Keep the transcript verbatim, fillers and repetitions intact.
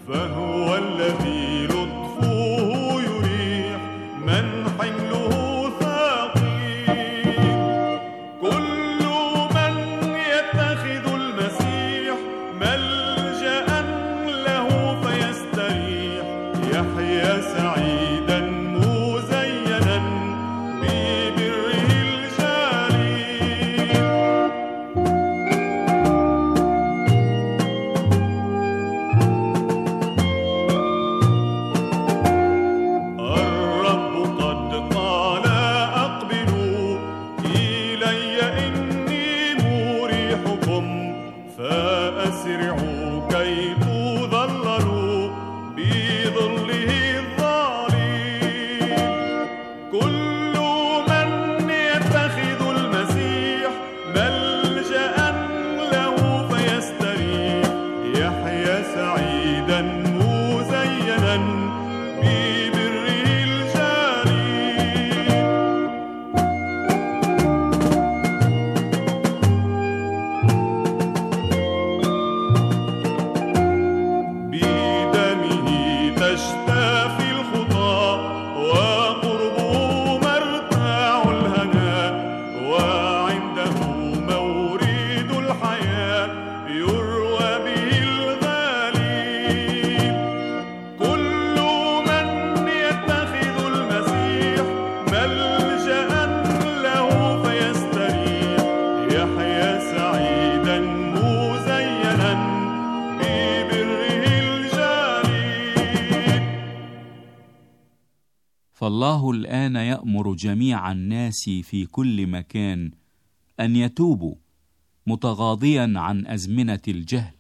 فهو الذي لطفه يريح من حمله ثقيل. كل من يتخذ المسيح ملجأ له فيستريح يحيا سعيدا مزينا ببره الجليل. الرب قد قال أقبلوا إلي إني مريحكم فأسرعوا كي تظللوا بظله الظليل. كل من يتخذ المسيح ملجأ له فيستريح يحيا سعيدا مزينا ببره الجليل. بدمه تشتفي الخطى وقربه مرتاع الهناء وعنده مورد الحياة يروى به الغليل. كل من يتخذ المسيح ملجأ له فيستريح يحيا سعيدا مزينا ببره الجليل. فالله الآن يأمر جميع الناس في كل مكان أن يتوبوا متغاضيا عن أزمنة الجهل